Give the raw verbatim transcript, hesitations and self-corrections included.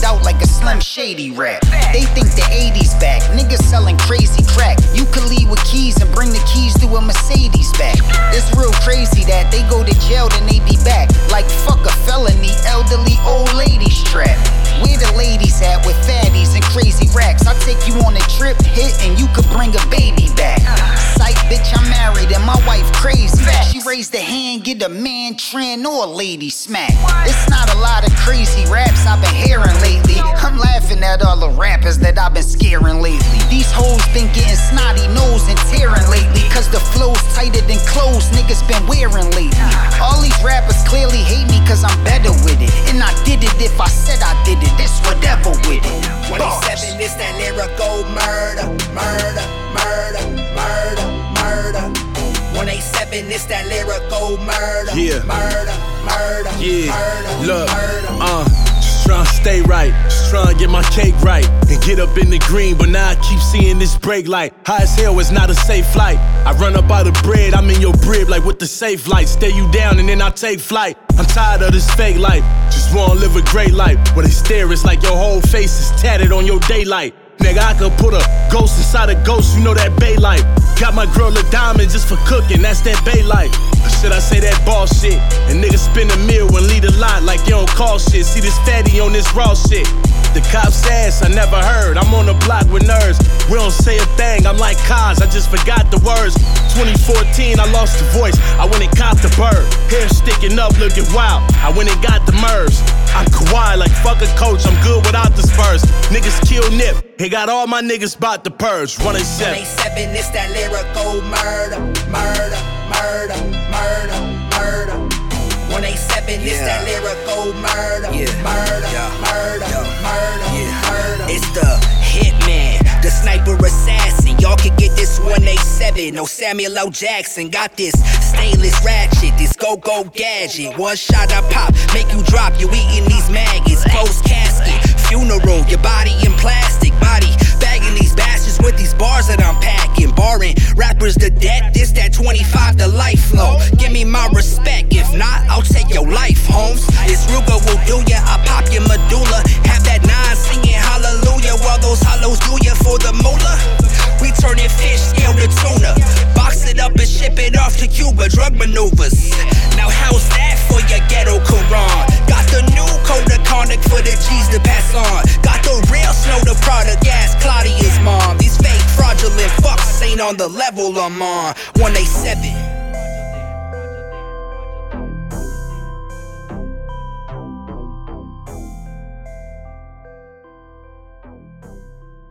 out like a Slim Shady rap. They think the eighties back, niggas selling crazy crack. You could leave with keys and bring the keys to a Mercedes back. It's real crazy that they go to jail then they be back. Like fuck a felony, elderly old lady strap. Where the ladies at with fatties and crazy racks? I'll take you on a trip, hit, and you could bring a baby back. Psych, bitch, I'm married and my wife crazy. She raised a hand, get a man trend or a lady smack. It's not a lot of crazy raps I've been hearing lately. I'm laughing at all the rappers that I've been scaring lately. These hoes been getting snotty nose and tearing lately, cause the flow's tighter than clothes niggas been wearing lately. All these rappers clearly hate me cause I'm better with it. And I did it if I said I did it, it's whatever with it. twenty-seven, it's that lyrical murder, murder, murder, murder, murder. one eighty-seven, it's that lyrical murder, yeah. murder, murder, yeah. murder, Look, murder. uh, just trying to stay right, just trying to get my cake right and get up in the green, but now I keep seeing this brake light. High as hell, it's not a safe flight. I run up out of bread, I'm in your crib like with the safe light. Stay you down and then I take flight. I'm tired of this fake life, just wanna live a great life. Where they stare, it's like your whole face is tatted on your daylight. Nigga, I could put a ghost inside a ghost, you know that bay light. Got my girl a diamond just for cooking, that's that bay light. Or should I say that ball shit? And niggas spin a meal and lead a lot like you don't call shit. See this fatty on this raw shit. The cops ass, I never heard. I'm on the block with nerds. We don't say a thing, I'm like Kaz, I just forgot the words. twenty fourteen, I lost the voice, I went and copped the bird. Hair sticking up, looking wild, I went and got the Murs. I'm Kawhi, like fuck a coach, I'm good without the Spurs. Niggas kill Nip, he got all my niggas bout to purge. one eighty-seven, one eighty-seven, it's that lyrical murder, murder, murder, murder, murder. one eighty-seven, it's Yeah. that lyrical murder, Yeah. murder, Yeah. murder, Yeah. murder, Yeah. murder. It's the hitman, the sniper assassin. Y'all can get this one eighty-seven. No Samuel L. Jackson. Got this stainless ratchet, this go-go gadget. One shot I pop, make you drop. You eating these maggots. Closed casket, funeral. Your body in plastic. Body bagging these bastards with these bars that I'm packing. Barring rappers to death. This that twenty-five to life flow. Give me my respect. If not, I'll take your life, Holmes. This Ruger will do ya. I pop your medulla. Have that nine singing hallelujah while those hollows do ya for the moolah. We turning fish scale to tuna. Box it up and ship it off to Cuba. Drug maneuvers. Now how's that for your ghetto Quran? Got the new code of conduct for the G's to pass on. Got the real snow the product. Gas Claudia's mom. These fake fraudulent fucks ain't on the level I'm on. one eighty-seven.